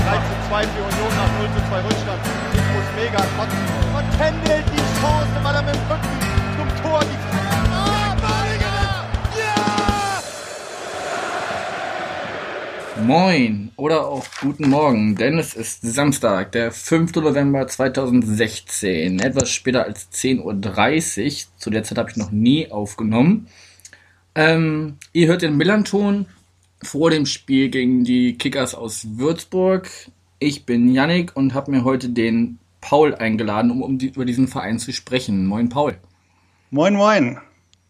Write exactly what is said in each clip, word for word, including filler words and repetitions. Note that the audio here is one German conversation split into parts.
drei zu zwei für Union nach null zu zwei Rückstand. Ich muss mega kotzen. Und Kendall die Chance, weil er mit dem Rücken zum Tor die Ah, Badiger! Ja! Moin oder auch guten Morgen, denn es ist Samstag, der fünfte November zweitausendsechzehn, etwas später als zehn Uhr dreißig. Zu der Zeit habe ich noch nie aufgenommen. Ähm, ihr hört den Millanton vor dem Spiel gegen die Kickers aus Würzburg. Ich bin Yannick und habe mir heute den Paul eingeladen, um, um die, über diesen Verein zu sprechen. Moin Paul. Moin moin.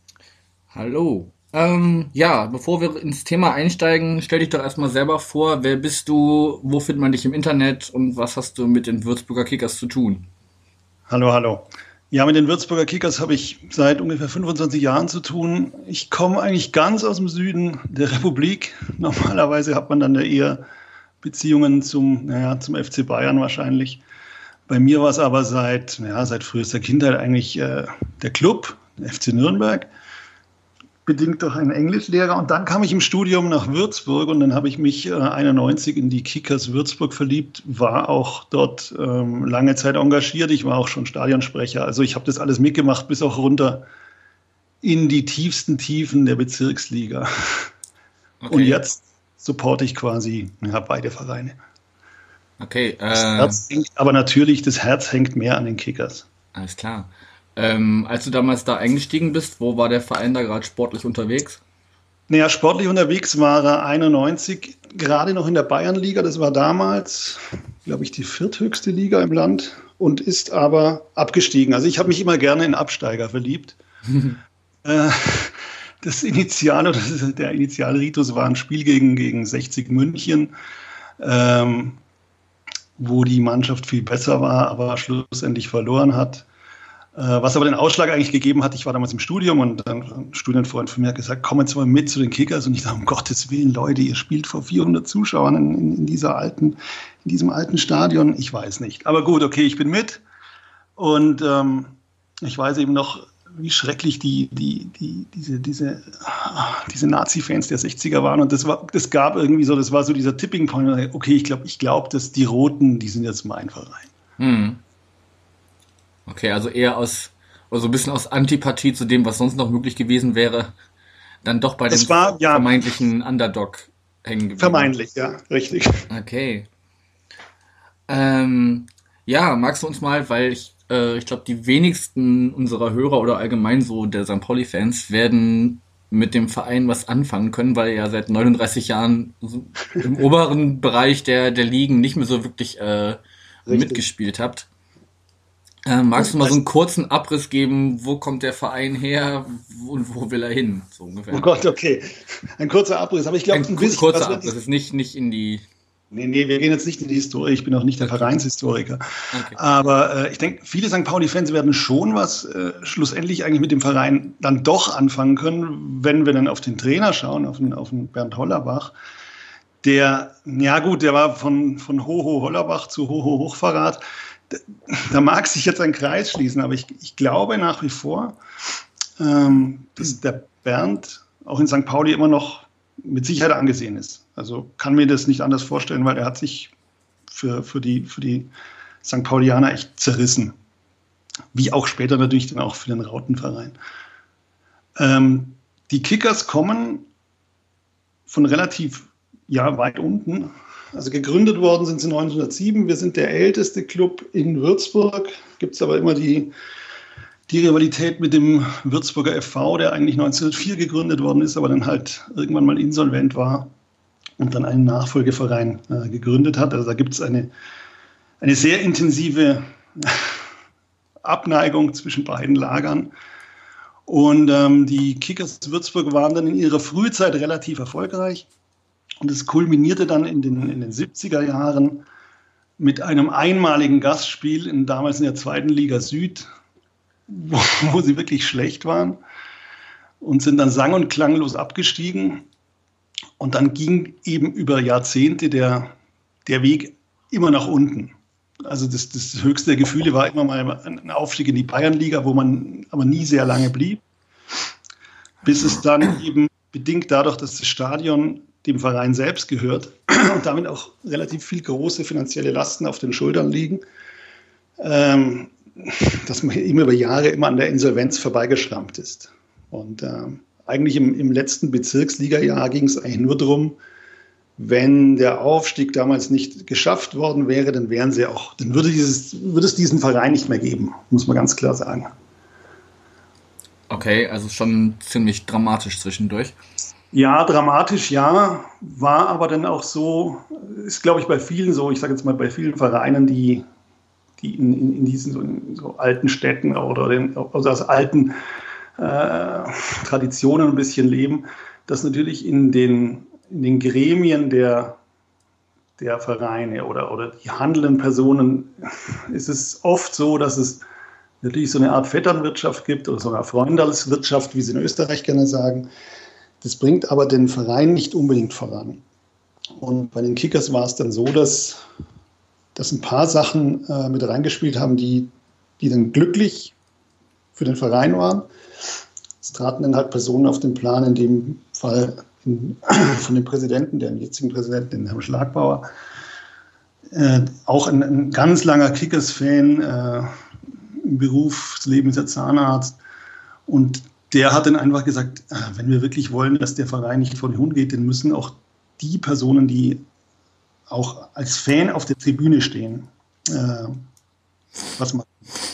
Hallo. Ähm, ja, bevor wir ins Thema einsteigen, stell dich doch erstmal selber vor. Wer bist du? Wo findet man dich im Internet? Und was hast du mit den Würzburger Kickers zu tun? Hallo, hallo. Ja, mit den Würzburger Kickers habe ich seit ungefähr fünfundzwanzig Jahren zu tun. Ich komme eigentlich ganz aus dem Süden der Republik. Normalerweise hat man dann ja eher Beziehungen zum, naja, zum F C Bayern wahrscheinlich. Bei mir war es aber seit, naja, seit frühester Kindheit eigentlich äh, der Club, der F C Nürnberg, bedingt durch einen Englischlehrer. Und dann kam ich im Studium nach Würzburg und dann habe ich mich äh, einundneunzig in die Kickers Würzburg verliebt, war auch dort ähm, lange Zeit engagiert. Ich war auch schon Stadionsprecher. Also ich habe das alles mitgemacht, bis auch runter in die tiefsten Tiefen der Bezirksliga. Okay. Und jetzt supporte ich quasi ja, beide Vereine. Okay. Äh, das Herz hängt, aber natürlich, das Herz hängt mehr an den Kickers. Alles klar. Ähm, als du damals da eingestiegen bist, wo war der Verein da gerade sportlich unterwegs? Naja, sportlich unterwegs war er einundneunzig, gerade noch in der Bayernliga. Das war damals, glaube ich, die vierthöchste Liga im Land und ist aber abgestiegen. Also ich habe mich immer gerne in Absteiger verliebt. äh, das Initial oder der Initialritus war ein Spiel gegen, gegen sechzig München, ähm, wo die Mannschaft viel besser war, aber schlussendlich verloren hat. Was aber den Ausschlag eigentlich gegeben hat, ich war damals im Studium und ein Studienfreund von mir hat gesagt, komm jetzt mal mit zu den Kickers. Und ich dachte, um Gottes Willen, Leute, ihr spielt vor vierhundert Zuschauern in, in, dieser alten, in diesem alten Stadion. Ich weiß nicht. Aber gut, okay, ich bin mit. Und ähm, ich weiß eben noch, wie schrecklich die, die, die, diese, diese, diese Nazi-Fans der sechziger waren. Und das war, das gab irgendwie so, das war so dieser Tipping Point. Okay, ich glaube, ich glaube, dass die Roten, die sind jetzt mein Verein. Hm. Okay, also eher aus, also ein bisschen aus Antipathie zu dem, was sonst noch möglich gewesen wäre, dann doch bei dem war, ja, vermeintlichen Underdog hängen geblieben. Vermeintlich, ja, richtig. Okay. Ähm, ja, magst du uns mal, weil ich, äh, ich glaube, die wenigsten unserer Hörer oder allgemein so der Sankt Pauli-Fans werden mit dem Verein was anfangen können, weil ihr ja seit neununddreißig Jahren so im oberen Bereich der, der Ligen nicht mehr so wirklich äh, mitgespielt habt. Äh, magst du mal so einen kurzen Abriss geben, wo kommt der Verein her und wo will er hin? So ungefähr. Oh Gott, okay. Ein kurzer Abriss, aber ich glaube, ein, ein bisschen. Kurzer Abriss, ist nicht, nicht in die... Nee, nee, wir gehen jetzt nicht in die Historie, ich bin auch nicht der Okay. Vereinshistoriker. Okay. Aber äh, ich denke, viele Sankt Pauli-Fans werden schon was äh, schlussendlich eigentlich mit dem Verein dann doch anfangen können, wenn wir dann auf den Trainer schauen, auf den, auf den Bernd Hollerbach. Der, ja gut, der war von, von Hoho Hollerbach zu Hoho Hochverrat. Da mag sich jetzt ein Kreis schließen, aber ich, ich glaube nach wie vor, ähm, dass der Bernd auch in Sankt Pauli immer noch mit Sicherheit angesehen ist. Also kann mir das nicht anders vorstellen, weil er hat sich für, für, die, für die Sankt Paulianer echt zerrissen. Wie auch später natürlich dann auch für den Rautenverein. Ähm, die Kickers kommen von relativ ja, weit unten. Also gegründet worden sind sie neunzehnhundertsieben. Wir sind der älteste Club in Würzburg. Gibt es aber immer die, die Rivalität mit dem Würzburger F V, der eigentlich neunzehnhundertvier gegründet worden ist, aber dann halt irgendwann mal insolvent war und dann einen Nachfolgeverein äh, gegründet hat. Also da gibt es eine, eine sehr intensive Abneigung zwischen beiden Lagern. Und ähm, die Kickers Würzburg waren dann in ihrer Frühzeit relativ erfolgreich. Und es kulminierte dann in den, in den siebziger Jahren mit einem einmaligen Gastspiel in damals in der zweiten Liga Süd, wo, wo sie wirklich schlecht waren und sind dann sang- und klanglos abgestiegen. Und dann ging eben über Jahrzehnte der, der Weg immer nach unten. Also das, das höchste der Gefühle war immer mal ein Aufstieg in die Bayernliga, wo man aber nie sehr lange blieb, bis es dann eben bedingt dadurch, dass das Stadion dem Verein selbst gehört und damit auch relativ viel große finanzielle Lasten auf den Schultern liegen, ähm, dass man immer über Jahre immer an der Insolvenz vorbeigeschrammt ist. Und ähm, eigentlich im, im letzten Bezirksliga-Jahr ging es eigentlich nur darum, wenn der Aufstieg damals nicht geschafft worden wäre, dann wären sie auch, dann würde, dieses, würde es diesen Verein nicht mehr geben, muss man ganz klar sagen. Okay, also schon ziemlich dramatisch zwischendurch. Ja, dramatisch, ja, war aber dann auch so, ist glaube ich bei vielen so, ich sage jetzt mal bei vielen Vereinen, die, die in, in, in diesen so, in so alten Städten oder den, also aus alten äh, Traditionen ein bisschen leben, dass natürlich in den, in den Gremien der, der Vereine oder, oder die handelnden Personen ist es oft so, dass es natürlich so eine Art Vetternwirtschaft gibt oder sogar Freundalswirtschaft, wie sie in Österreich gerne sagen. Das bringt aber den Verein nicht unbedingt voran. Und bei den Kickers war es dann so, dass, dass ein paar Sachen äh, mit reingespielt haben, die, die dann glücklich für den Verein waren. Es traten dann halt Personen auf den Plan, in dem Fall in, von dem Präsidenten, dem jetzigen Präsidenten, den Herrn Schlagbauer, äh, auch ein, ein ganz langer Kickers-Fan, äh, im Berufsleben ist er Zahnarzt. Und der hat dann einfach gesagt, wenn wir wirklich wollen, dass der Verein nicht vor den Hund geht, dann müssen auch die Personen, die auch als Fan auf der Tribüne stehen, äh, was machen.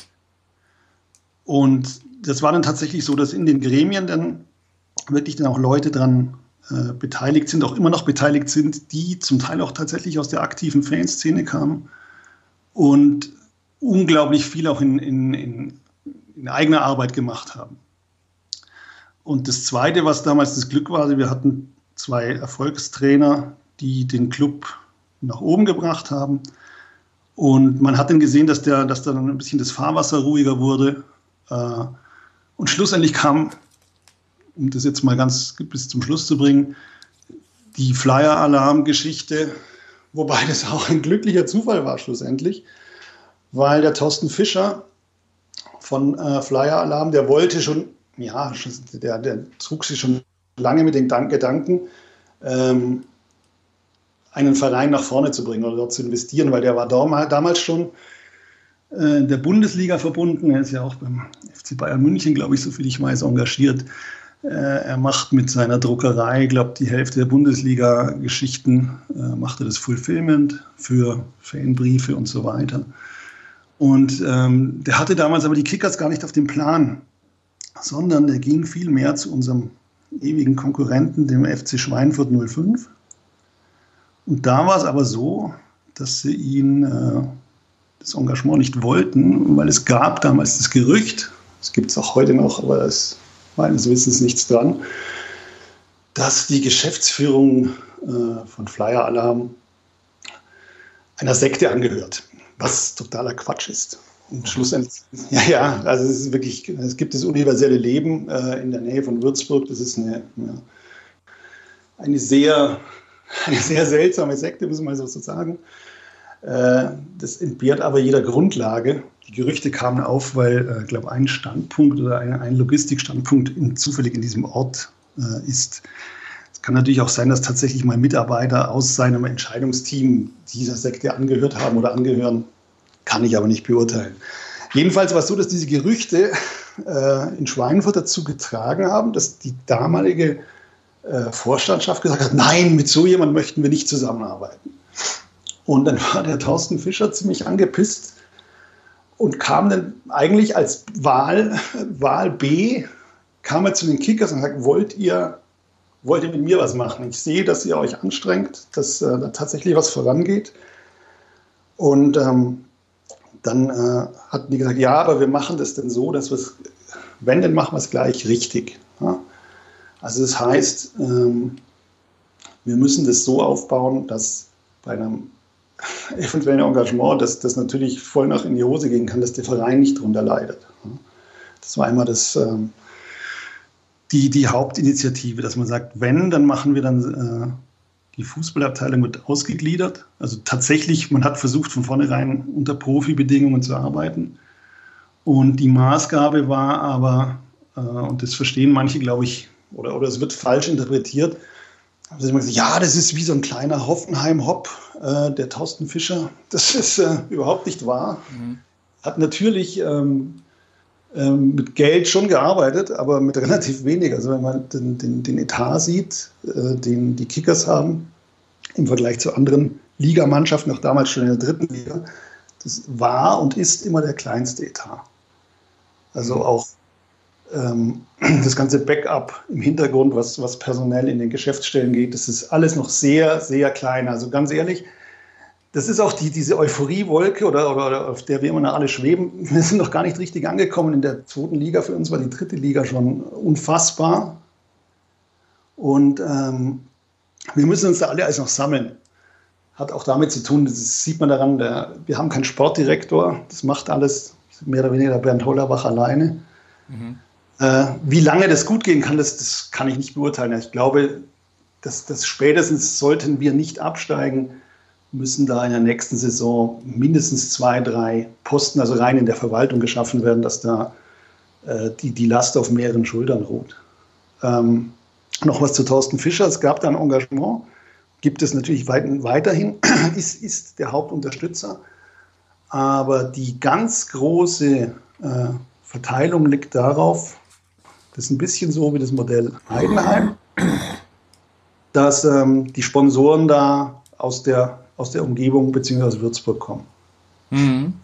Und das war dann tatsächlich so, dass in den Gremien dann wirklich dann auch Leute dran äh, beteiligt sind, auch immer noch beteiligt sind, die zum Teil auch tatsächlich aus der aktiven Fanszene kamen und unglaublich viel auch in, in, in, in eigener Arbeit gemacht haben. Und das Zweite, was damals das Glück war, wir hatten zwei Erfolgstrainer, die den Club nach oben gebracht haben. Und man hat dann gesehen, dass, der, dass dann ein bisschen das Fahrwasser ruhiger wurde. Und schlussendlich kam, um das jetzt mal ganz bis zum Schluss zu bringen, die Flyer-Alarm-Geschichte, wobei das auch ein glücklicher Zufall war schlussendlich, weil der Thorsten Fischer von äh, Flyer Alarm, der wollte schon, ja, der, der trug sich schon lange mit den Gedanken, ähm, einen Verein nach vorne zu bringen oder dort zu investieren, weil der war damals schon äh, in der Bundesliga verbunden. Er ist ja auch beim F C Bayern München, glaube ich, so viel ich weiß, engagiert. Äh, er macht mit seiner Druckerei, glaube die Hälfte der Bundesliga-Geschichten, äh, macht er das Fulfillment für Fanbriefe und so weiter. Und ähm, der hatte damals aber die Kickers gar nicht auf dem Plan, sondern der ging viel mehr zu unserem ewigen Konkurrenten, dem F C Schweinfurt null fünf. Und da war es aber so, dass sie ihn äh, das Engagement nicht wollten, weil es gab damals das Gerücht, das gibt es auch heute noch, aber da ist meines Wissens nichts dran, dass die Geschäftsführung äh, von Flyer Alarm einer Sekte angehört. Was totaler Quatsch ist. Und schlussendlich, ja, ja, also es ist wirklich, es gibt das universelle Leben äh, in der Nähe von Würzburg. Das ist eine, ja, eine, sehr, eine sehr seltsame Sekte, muss man so sagen. Äh, das entbehrt aber jeder Grundlage. Die Gerüchte kamen auf, weil, ich äh, glaube, ein Standpunkt oder ein, ein Logistikstandpunkt in, zufällig in diesem Ort äh, ist. Es kann natürlich auch sein, dass tatsächlich mal Mitarbeiter aus seinem Entscheidungsteam dieser Sekte angehört haben oder angehören, kann ich aber nicht beurteilen. Jedenfalls war es so, dass diese Gerüchte äh, in Schweinfurt dazu getragen haben, dass die damalige äh, Vorstandschaft gesagt hat, nein, mit so jemandem möchten wir nicht zusammenarbeiten. Und dann war der Thorsten Fischer ziemlich angepisst und kam dann eigentlich als Wahl, Wahl B, kam er zu den Kickers und sagt, wollt ihr wollt ihr mit mir was machen? Ich sehe, dass ihr euch anstrengt, dass äh, da tatsächlich was vorangeht. Und ähm, dann äh, hatten die gesagt, ja, aber wir machen das denn so, dass wir es, wenn, dann machen wir es gleich richtig. Ja? Also das heißt, ähm, wir müssen das so aufbauen, dass bei einem eventuellen Engagement, dass das natürlich voll nach in die Hose gehen kann, dass der Verein nicht drunter leidet. Ja? Das war immer das... Ähm, Die, die Hauptinitiative, dass man sagt, wenn, dann machen wir dann, äh, die Fußballabteilung wird ausgegliedert. Also tatsächlich, man hat versucht, von vornherein unter Profibedingungen zu arbeiten. Und die Maßgabe war aber, äh, und das verstehen manche, glaube ich, oder, oder es wird falsch interpretiert, haben sie immer gesagt, ja, das ist wie so ein kleiner Hoffenheim-Hopp, äh, der Thorsten Fischer. Das ist äh, überhaupt nicht wahr. Mhm. Hat natürlich ähm, ähm, mit Geld schon gearbeitet, aber mit relativ wenig. Also wenn man den, den, den Etat sieht, äh, den die Kickers haben, im Vergleich zu anderen Ligamannschaften, auch damals schon in der dritten Liga, das war und ist immer der kleinste Etat. Also auch ähm, das ganze Backup im Hintergrund, was, was personell in den Geschäftsstellen geht, das ist alles noch sehr, sehr klein. Also ganz ehrlich, das ist auch die, diese Euphoriewolke, oder, oder, oder auf der wir immer noch alle schweben. Wir sind noch gar nicht richtig angekommen in der zweiten Liga. Für uns war die dritte Liga schon unfassbar. Und ähm, wir müssen uns da alle alles noch sammeln. Hat auch damit zu tun, das sieht man daran, der, wir haben keinen Sportdirektor. Das macht alles mehr oder weniger der Bernd Hollerbach alleine. Mhm. Äh, wie lange das gut gehen kann, das, das kann ich nicht beurteilen. Ich glaube, dass, dass spätestens sollten wir nicht absteigen, müssen da in der nächsten Saison mindestens zwei, drei Posten, also rein in der Verwaltung, geschaffen werden, dass da äh, die, die Last auf mehreren Schultern ruht. Ähm, noch was zu Thorsten Fischer. Es gab da ein Engagement, gibt es natürlich weit, weiterhin, ist, ist der Hauptunterstützer. Aber die ganz große äh, Verteilung liegt darauf, das ist ein bisschen so wie das Modell Heidenheim, dass ähm, die Sponsoren da aus der, aus der Umgebung bzw. aus Würzburg kommen. Mhm.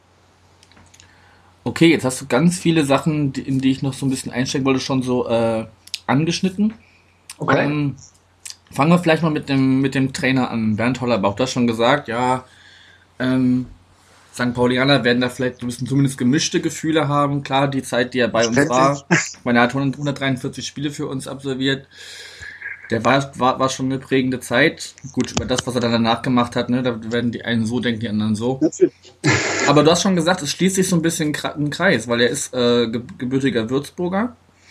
Okay, jetzt hast du ganz viele Sachen, die, in die ich noch so ein bisschen einsteigen wollte, schon so äh, angeschnitten. Okay. Ähm, fangen wir vielleicht mal mit dem, mit dem Trainer an. Bernd Hollerbach, du hast schon gesagt, ja, ähm, Sankt Paulianer werden da vielleicht ein bisschen zumindest gemischte Gefühle haben. Klar, die Zeit, die er bei uns war, er hat hundertdreiundvierzig Spiele für uns absolviert. Der war, war, war schon eine prägende Zeit. Gut, über das, was er dann danach gemacht hat, ne, da werden die einen so denken, die anderen so. Natürlich. Aber du hast schon gesagt, es schließt sich so ein bisschen ein Kreis, weil er ist äh, gebürtiger Würzburger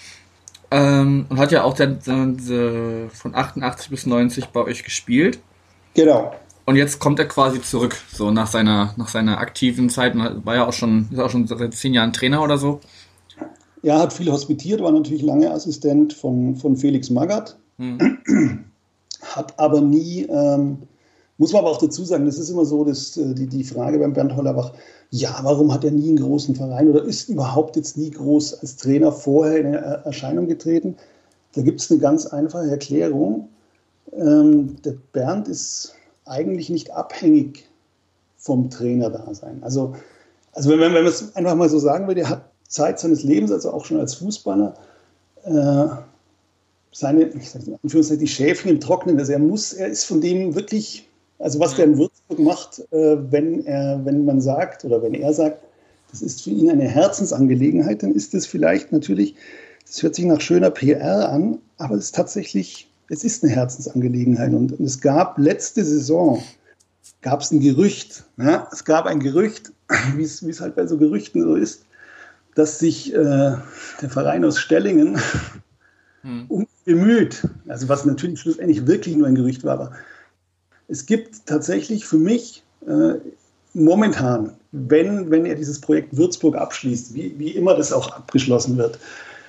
ähm, und hat ja auch der, der, von achtundachtzig bis neunzig bei euch gespielt. Genau. Und jetzt kommt er quasi zurück, so nach seiner, nach seiner aktiven Zeit. War ja auch schon, ist auch schon seit zehn Jahren Trainer oder so. Ja, hat viel hospitiert, war natürlich lange Assistent von, von Felix Magath. Hm. Hat aber nie, ähm, muss man aber auch dazu sagen, das ist immer so, dass die, die Frage beim Bernd Hollerbach, ja, warum hat er nie einen großen Verein oder ist überhaupt jetzt nie groß als Trainer vorher in Erscheinung getreten? Da gibt es eine ganz einfache Erklärung. Ähm, der Bernd ist eigentlich nicht abhängig vom Trainerdasein. Also, also wenn, wenn man es einfach mal so sagen will, er hat Zeit seines Lebens, also auch schon als Fußballer, äh, seine, ich sage in Anführungszeichen, die Schäfchen im Trocknen. Also er muss, er ist von dem wirklich, also was der in Würzburg macht, äh, wenn er, wenn man sagt oder wenn er sagt, das ist für ihn eine Herzensangelegenheit, dann ist das vielleicht natürlich, das hört sich nach schöner P R an, aber es ist tatsächlich, es ist eine Herzensangelegenheit. Und, und es gab letzte Saison, gab es ein Gerücht, ja? Es gab ein Gerücht, wie es, wie es halt bei so Gerüchten so ist, dass sich äh, der Verein aus Stellingen hm. um bemüht, also was natürlich schlussendlich wirklich nur ein Gerücht war, aber es gibt tatsächlich für mich äh, momentan, wenn, wenn er dieses Projekt Würzburg abschließt, wie, wie immer das auch abgeschlossen wird,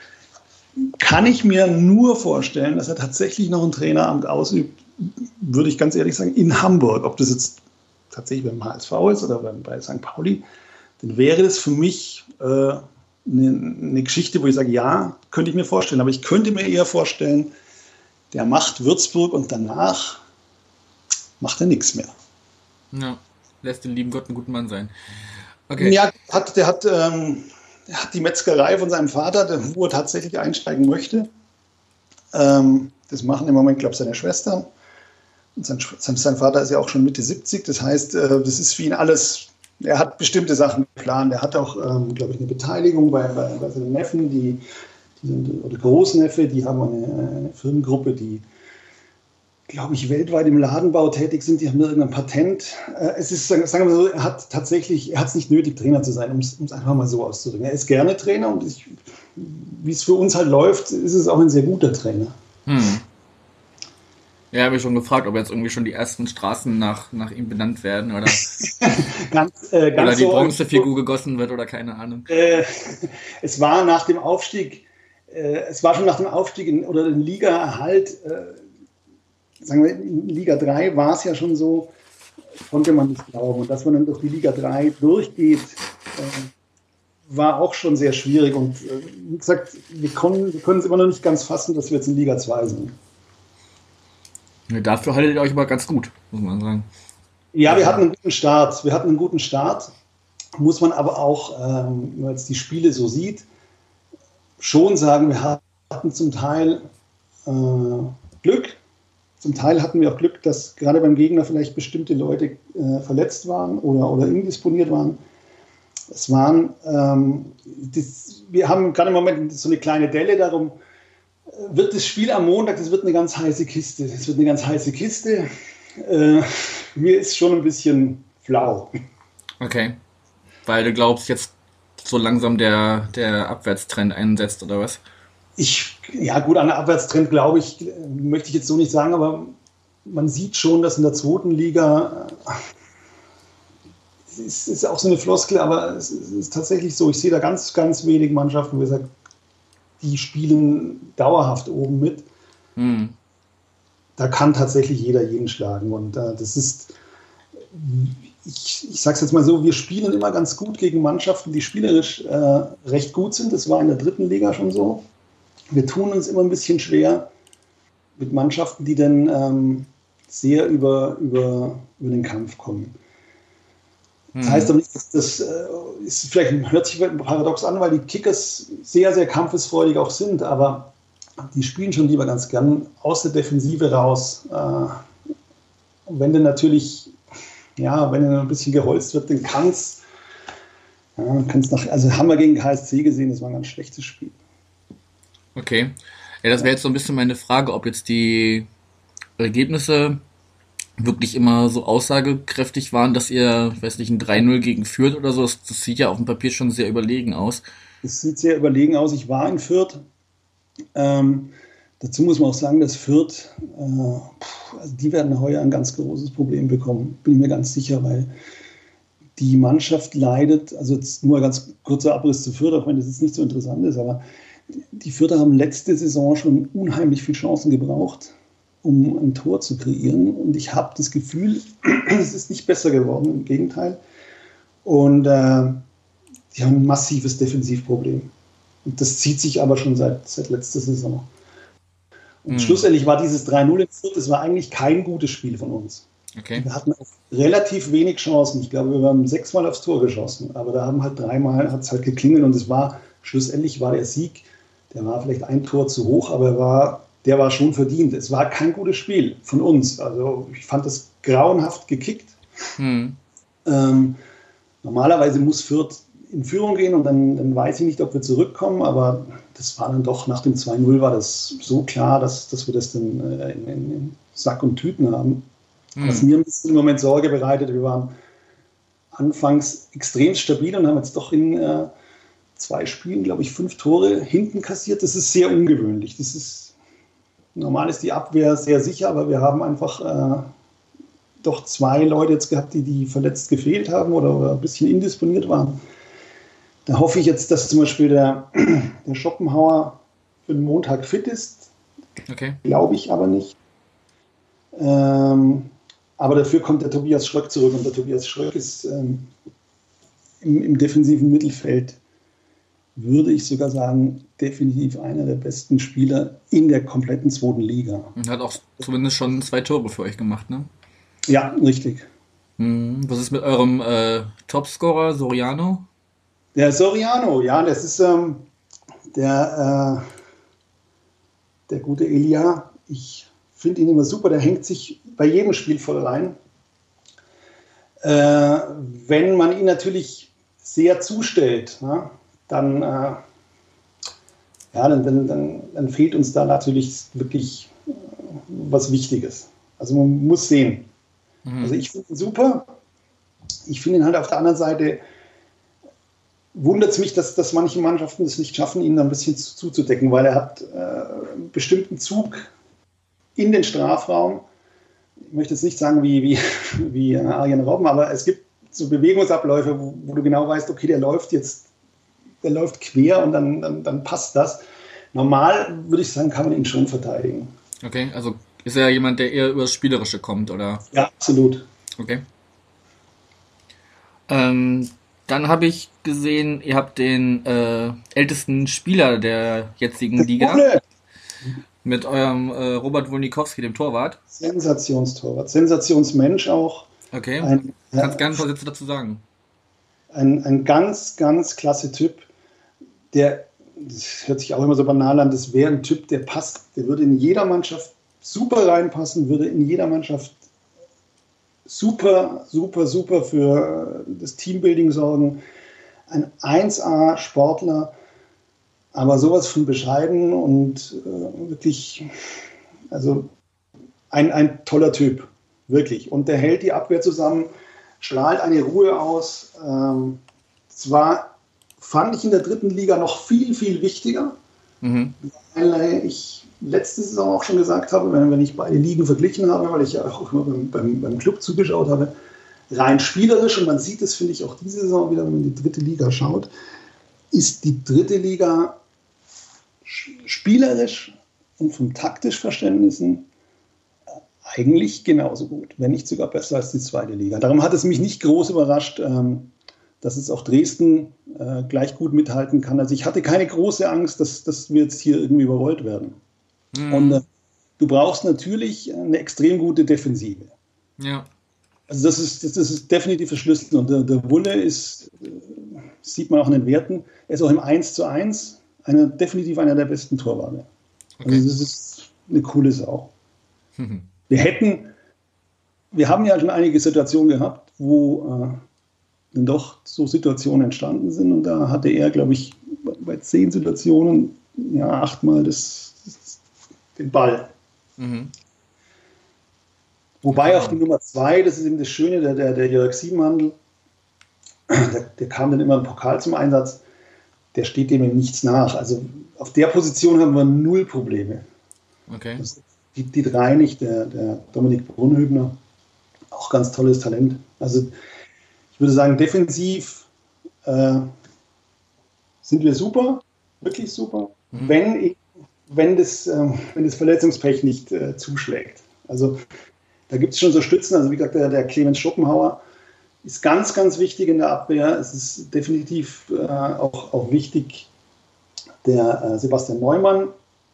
kann ich mir nur vorstellen, dass er tatsächlich noch ein Traineramt ausübt, würde ich ganz ehrlich sagen, in Hamburg. Ob das jetzt tatsächlich beim H S V ist oder bei Sankt Pauli, dann wäre das für mich äh, eine, eine Geschichte, wo ich sage, ja, könnte ich mir vorstellen. Aber ich könnte mir eher vorstellen, der macht Würzburg und danach macht er nichts mehr. Ja, lässt den lieben Gott einen guten Mann sein. Okay. Ja, hat, der hat... Ähm, Er hat die Metzgerei von seinem Vater, wo er tatsächlich einsteigen möchte. Ähm, das machen im Moment, glaube ich, seine Schwestern. Und sein, sein Vater ist ja auch schon Mitte siebzig. Das heißt, äh, das ist für ihn alles, er hat bestimmte Sachen geplant. Er hat auch, ähm, glaube ich, eine Beteiligung bei, bei, bei seinen Neffen, die, die sind, oder Großneffe, die haben eine, eine Firmengruppe, die, glaube ich, weltweit im Ladenbau tätig sind, die haben irgendein Patent. Es ist, sagen wir mal so, er hat tatsächlich, er hat es nicht nötig, Trainer zu sein, um es einfach mal so auszudrücken. Er ist gerne Trainer und ich, wie es für uns halt läuft, ist es auch ein sehr guter Trainer. Hm. Ja, habe ich schon gefragt, ob jetzt irgendwie schon die ersten Straßen nach, nach ihm benannt werden oder, ganz, äh, ganz oder die so, Bronzefigur gegossen wird oder keine Ahnung. Äh, es war nach dem Aufstieg, äh, es war schon nach dem Aufstieg in, oder dem Ligaerhalt, äh, sagen wir, in Liga drei war es ja schon so, konnte man nicht glauben. Und dass man dann durch die Liga drei durchgeht, äh, war auch schon sehr schwierig. Und äh, wie gesagt, wir, können, wir können es immer noch nicht ganz fassen, dass wir jetzt in Liga zwei sind. Ja, dafür haltet ihr euch aber ganz gut, muss man sagen. Ja, wir hatten einen guten Start. Wir hatten einen guten Start. Muss man aber auch, ähm, wenn man jetzt die Spiele so sieht, schon sagen, wir hatten zum Teil äh, Glück. Zum Teil hatten wir auch Glück, dass gerade beim Gegner vielleicht bestimmte Leute äh, verletzt waren oder, oder indisponiert waren. Es waren, ähm, das, wir haben gerade im Moment so eine kleine Delle, darum äh, wird das Spiel am Montag, das wird eine ganz heiße Kiste. Das wird eine ganz heiße Kiste. Äh, mir ist schon ein bisschen flau. Okay. Weil du glaubst, jetzt so langsam der, der Abwärtstrend einsetzt, oder was? Ich, ja gut, an der Abwärtstrend glaube ich, möchte ich jetzt so nicht sagen, aber man sieht schon, dass in der zweiten Liga, es ist, ist auch so eine Floskel, aber es ist tatsächlich so, ich sehe da ganz, ganz wenig Mannschaften, wo ich sage, die spielen dauerhaft oben mit. Hm. Da kann tatsächlich jeder jeden schlagen und äh, das ist, ich, ich sage es jetzt mal so, wir spielen immer ganz gut gegen Mannschaften, die spielerisch äh, recht gut sind, das war in der dritten Liga schon so. Wir tun uns immer ein bisschen schwer mit Mannschaften, die dann ähm, sehr über, über, über den Kampf kommen. Das mhm. heißt aber nicht, dass das äh, ist, vielleicht hört sich paradox an, weil die Kickers sehr, sehr kampfesfreudig auch sind, aber die spielen schon lieber ganz gern aus der Defensive raus. Äh, und wenn dann natürlich, ja, wenn dann ein bisschen geholzt wird, dann kann es, ja, kann's nach, also haben wir gegen K S C gesehen, das war ein ganz schlechtes Spiel. Okay. Ja, das wäre jetzt so ein bisschen meine Frage, ob jetzt die Ergebnisse wirklich immer so aussagekräftig waren, dass ihr, ich weiß nicht, ein drei null gegen Fürth oder so, das, das sieht ja auf dem Papier schon sehr überlegen aus. Es sieht sehr überlegen aus. Ich war in Fürth. Ähm, dazu muss man auch sagen, dass Fürth, äh, also die werden heuer ein ganz großes Problem bekommen, bin ich mir ganz sicher, weil die Mannschaft leidet, also jetzt nur ein ganz kurzer Abriss zu Fürth, auch wenn das jetzt nicht so interessant ist, aber die Fürther haben letzte Saison schon unheimlich viele Chancen gebraucht, um ein Tor zu kreieren. Und ich habe das Gefühl, es ist nicht besser geworden, im Gegenteil. Und äh, die haben ein massives Defensivproblem. Und das zieht sich aber schon seit, seit letzter Saison. Und mhm. schlussendlich war dieses drei null in Fürth, das war eigentlich kein gutes Spiel von uns. Okay. Wir hatten relativ wenig Chancen. Ich glaube, wir haben sechsmal aufs Tor geschossen. Aber da haben halt dreimal hat's halt geklingelt und es war, schlussendlich war der Sieg, der war vielleicht ein Tor zu hoch, aber er war, der war schon verdient. Es war kein gutes Spiel von uns. Also ich fand das grauenhaft gekickt. Hm. Ähm, normalerweise muss Fürth in Führung gehen und dann, dann weiß ich nicht, ob wir zurückkommen, aber das war dann doch, nach dem zwei null war das so klar, dass, dass wir das dann äh, in, in Sack und Tüten haben. Hm. Was mir ein bisschen im Moment Sorge bereitet, wir waren anfangs extrem stabil und haben jetzt doch in äh, zwei Spielen, glaube ich, fünf Tore hinten kassiert. Das ist sehr ungewöhnlich. Das ist, normal ist die Abwehr sehr sicher, aber wir haben einfach äh, doch zwei Leute jetzt gehabt, die, die verletzt gefehlt haben oder, oder ein bisschen indisponiert waren. Da hoffe ich jetzt, dass zum Beispiel der, der Schopenhauer für den Montag fit ist. Okay. Glaube ich aber nicht. Ähm, aber dafür kommt der Tobias Schröck zurück und der Tobias Schröck ist ähm, im, im defensiven Mittelfeld, würde ich sogar sagen, definitiv einer der besten Spieler in der kompletten zweiten Liga. Und hat auch zumindest schon zwei Tore für euch gemacht, ne? Ja, richtig. Hm, was ist mit eurem äh, Topscorer Soriano? Der Soriano, ja, das ist ähm, der, äh, der gute Elia. Ich finde ihn immer super, der hängt sich bei jedem Spiel voll rein. Äh, wenn man ihn natürlich sehr zustellt, ne? Dann, äh, ja, dann, dann, dann, dann fehlt uns da natürlich wirklich äh, was Wichtiges. Also man muss sehen. Mhm. Also ich finde ihn super. Ich finde ihn halt auf der anderen Seite, wundert es mich, dass, dass manche Mannschaften es nicht schaffen, ihn da ein bisschen zu, zuzudecken, weil er hat äh, einen bestimmten Zug in den Strafraum. Ich möchte jetzt nicht sagen wie, wie, wie äh, Arjen Robben, aber es gibt so Bewegungsabläufe, wo, wo du genau weißt, okay, der läuft jetzt der läuft quer und dann, dann, dann passt das. Normal würde ich sagen, kann man ihn schon verteidigen. Okay, also ist er jemand, der eher übers Spielerische kommt, oder? Ja, absolut. Okay. Ähm, dann habe ich gesehen, ihr habt den äh, ältesten Spieler der jetzigen Liga Ohne mit eurem äh, Robert Wolnikowski, dem Torwart. Sensationstorwart, Sensationsmensch auch. Okay. Ein, Kannst äh, gerne ein paar Sätze dazu sagen. ein, ein ganz, ganz klasse Typ, der, das hört sich auch immer so banal an, das wäre ein Typ, der passt, der würde in jeder Mannschaft super reinpassen, würde in jeder Mannschaft super, super, super für das Teambuilding sorgen. Ein eins A-Sportler, aber sowas von bescheiden und äh, wirklich, also ein, ein toller Typ, wirklich. Und der hält die Abwehr zusammen, strahlt eine Ruhe aus. Ähm, zwar fand ich in der dritten Liga noch viel, viel wichtiger, Mhm. weil ich letzte Saison auch schon gesagt habe, wenn, wenn ich beide Ligen verglichen habe, weil ich ja auch immer beim, beim, beim Club zugeschaut habe, rein spielerisch, und man sieht es, finde ich, auch diese Saison wieder, wenn man die dritte Liga schaut, ist die dritte Liga spielerisch und vom taktischen Verständnissen eigentlich genauso gut, wenn nicht sogar besser als die zweite Liga. Darum hat es mich nicht groß überrascht, ähm, dass es auch Dresden äh, gleich gut mithalten kann. Also ich hatte keine große Angst, dass, dass wir jetzt hier irgendwie überrollt werden. Mhm. Und äh, du brauchst natürlich eine extrem gute Defensive. Ja. Also das ist, das, das ist definitiv der Schlüssel. Und der, der Wulle ist, äh, sieht man auch in den Werten, er ist auch im eins zu eins einer, definitiv einer der besten Torwarte. Okay. Also das ist eine coole Sau. Mhm. Wir hätten, wir haben ja schon einige Situationen gehabt, wo äh, dann doch so Situationen entstanden sind, und da hatte er, glaube ich, bei zehn Situationen ja achtmal das, das, den Ball. Mhm. Wobei Ja. auch die Nummer zwei, das ist eben das Schöne, der, der, der Jörg Siebenhandel, der, der kam dann immer im Pokal zum Einsatz, der steht dem in nichts nach. Also auf der Position haben wir null Probleme. Okay. Das, die, die drei nicht, der, der Dominik Brunhübner, auch ganz tolles Talent. Also ich würde sagen, defensiv äh, sind wir super, wirklich super, Mhm. wenn, wenn, das, äh, wenn das Verletzungspech nicht äh, zuschlägt. Also da gibt es schon so Stützen, also wie gesagt, der, der Clemens Schopenhauer ist ganz, ganz wichtig in der Abwehr. Es ist definitiv äh, auch, auch wichtig, der äh, Sebastian Neumann.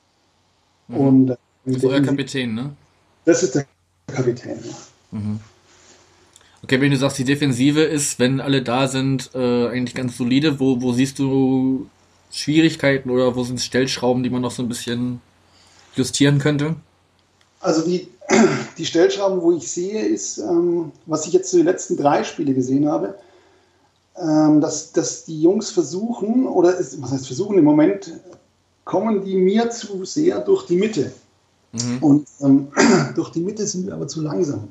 Mhm. Und äh, Das ist euer defensiv- Kapitän, ne? das ist der Kapitän. Ja. Mhm. Okay, wenn du sagst, die Defensive ist, wenn alle da sind, äh, eigentlich ganz solide, wo, wo siehst du Schwierigkeiten oder wo sind Stellschrauben, die man noch so ein bisschen justieren könnte? Also die, die Stellschrauben, wo ich sehe, ist, ähm, was ich jetzt so die letzten drei Spiele gesehen habe, ähm, dass, dass die Jungs versuchen, oder ist, was heißt versuchen, im Moment kommen die mir zu sehr durch die Mitte. Mhm. Und ähm, durch die Mitte sind wir aber zu langsam.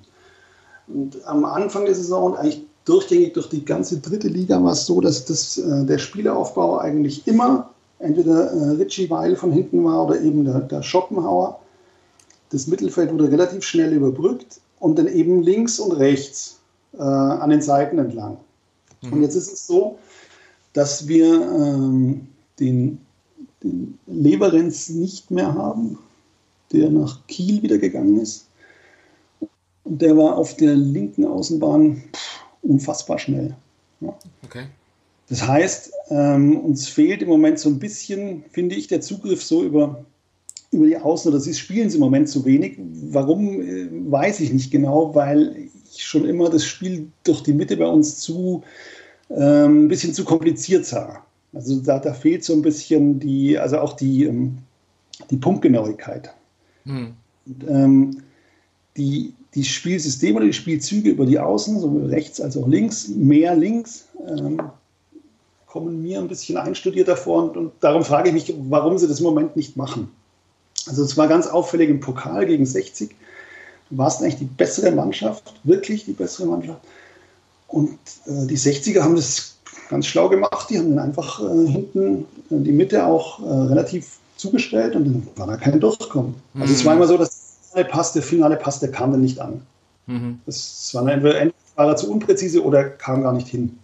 Und am Anfang der Saison und eigentlich durchgängig durch die ganze dritte Liga war es so, dass das, äh, der Spielaufbau eigentlich immer entweder äh, Richie Weil von hinten war oder eben der, der Schopenhauer. Das Mittelfeld wurde relativ schnell überbrückt und dann eben links und rechts äh, an den Seiten entlang. Mhm. Und jetzt ist es so, dass wir ähm, den, den Leverenz nicht mehr haben, der nach Kiel wieder gegangen ist. Und der war auf der linken Außenbahn pff, unfassbar schnell. Ja. Okay. Das heißt, ähm, uns fehlt im Moment so ein bisschen, finde ich, der Zugriff so über, über die Außen, oder sie spielen es im Moment zu wenig. Warum, äh, weiß ich nicht genau, weil ich schon immer das Spiel durch die Mitte bei uns zu ähm, ein bisschen zu kompliziert sah. Also da, da fehlt so ein bisschen die, also auch die, ähm, die Punktgenauigkeit. Mhm. Und, ähm, die, die Spielsysteme oder die Spielzüge über die Außen, sowohl rechts als auch links, mehr links, ähm, kommen mir ein bisschen einstudierter vor, und, und darum frage ich mich, warum sie das im Moment nicht machen. Also es war ganz auffällig im Pokal gegen sechzig, du warst eigentlich die bessere Mannschaft, wirklich die bessere Mannschaft, und äh, die sechziger haben das ganz schlau gemacht, die haben dann einfach äh, hinten äh, die Mitte auch äh, relativ zugestellt, und dann war da kein Durchkommen. Also Mhm. es war immer so, dass der Pass, der finale Pass, der kam dann nicht an. Mhm. Das war entweder, entweder war er zu unpräzise oder kam gar nicht hin.